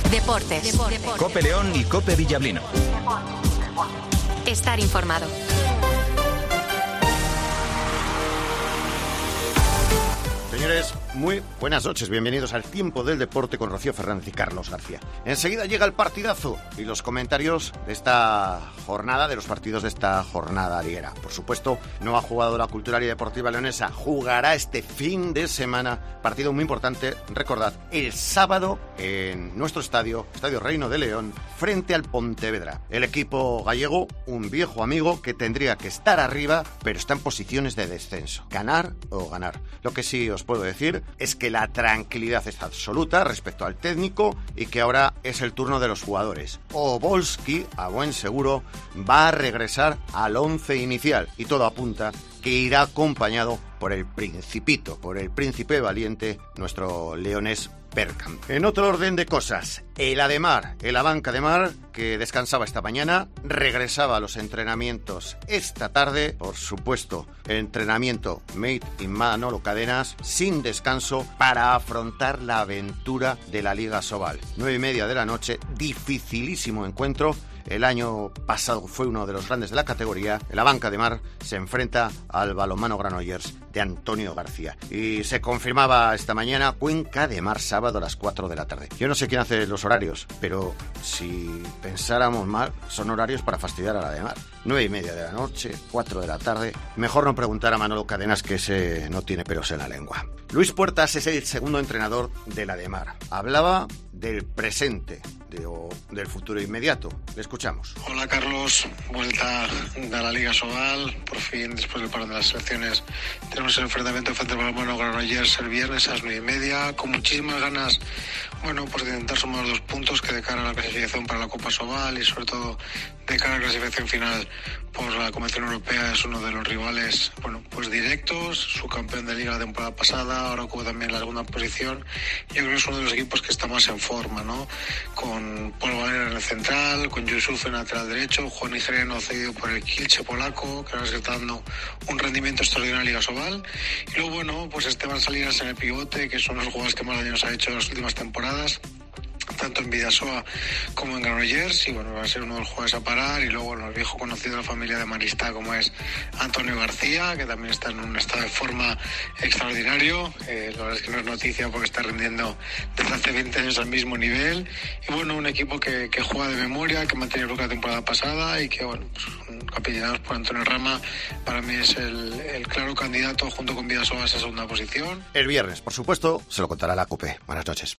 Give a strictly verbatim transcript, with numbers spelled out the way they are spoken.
Deportes. Deportes. Cope León y Cope Villablino. Estar informado. Señores, muy buenas noches, bienvenidos al Tiempo del Deporte con Rocío Fernández y Carlos García. Enseguida llega el partidazo y los comentarios de esta jornada, de los partidos de esta jornada liguera. Por supuesto, no ha jugado la Cultural y Deportiva Leonesa, jugará este fin de semana, partido muy importante, recordad, el sábado en nuestro estadio, Estadio Reino de León, frente al Pontevedra. El equipo gallego, un viejo amigo que tendría que estar arriba, pero está en posiciones de descenso. Ganar o ganar. Lo que sí os puedo decir es que la tranquilidad es absoluta respecto al técnico y que ahora es el turno de los jugadores. Obolski, a buen seguro, va a regresar al once inicial y todo apunta que irá acompañado por el Principito, por el Príncipe Valiente, nuestro leonés Bergkamp. En otro orden de cosas, el Ademar, el Abanca de Mar, que descansaba esta mañana, regresaba a los entrenamientos esta tarde, por supuesto, entrenamiento made in Manolo Cadenas, sin descanso, para afrontar la aventura de la Liga Sobal. Nueve y media de la noche, dificilísimo encuentro. El año pasado fue uno de los grandes de la categoría. El Abanca de Mar se enfrenta al balonmano Granollers de Antonio García. Y se confirmaba esta mañana Cuenca de Mar, sábado a las cuatro de la tarde. Yo no sé quién hace los horarios, pero si pensáramos mal, son horarios para fastidiar a la de Mar. Nueve y media de la noche, cuatro de la tarde. Mejor no preguntar a Manolo Cadenas, que ese no tiene pelos en la lengua. Luis Puertas es el segundo entrenador de la de Mar. Hablaba del presente, de, o del futuro inmediato. Le escuchamos. Hola Carlos, vuelta de la Liga Sobal. Por fin, después del parón de las selecciones, tenemos el enfrentamiento frente al balonmano Granollers el viernes a las nueve y media, con muchísimas ganas, bueno, pues de intentar sumar dos puntos que de cara a la clasificación para la Copa Sobal y sobre todo de cara a la clasificación final por la Convención Europea. Es uno de los rivales, bueno, pues directos, subcampeón de Liga la temporada pasada, ahora ocupa también la segunda posición. Yo creo que es uno de los equipos que está más en forma, ¿no? Con Paul Valera en el central, con Yusuf en lateral derecho, Juan Nigereno cedido por el Kielce polaco, que ahora se está dando un rendimiento extraordinario en Liga Sobal. Y luego, bueno, pues Esteban Salinas en el pivote, que son los jugadores que más daño nos ha hecho en las últimas temporadas, tanto en Bidasoa como en Granollers, y bueno, va a ser uno de los jugadores a parar. Y luego, bueno, el viejo conocido de la familia de Marista, como es Antonio García, que también está en un estado de forma extraordinario. Eh, la verdad es que no es noticia porque está rindiendo desde hace veinte años al mismo nivel. Y bueno, un equipo que, que juega de memoria, que mantiene lo que la temporada pasada y que, bueno, pues, capellados por Antonio Rama, para mí es el, el claro candidato junto con Bidasoa a esa segunda posición. El viernes, por supuesto, se lo contará la COPE. Buenas noches.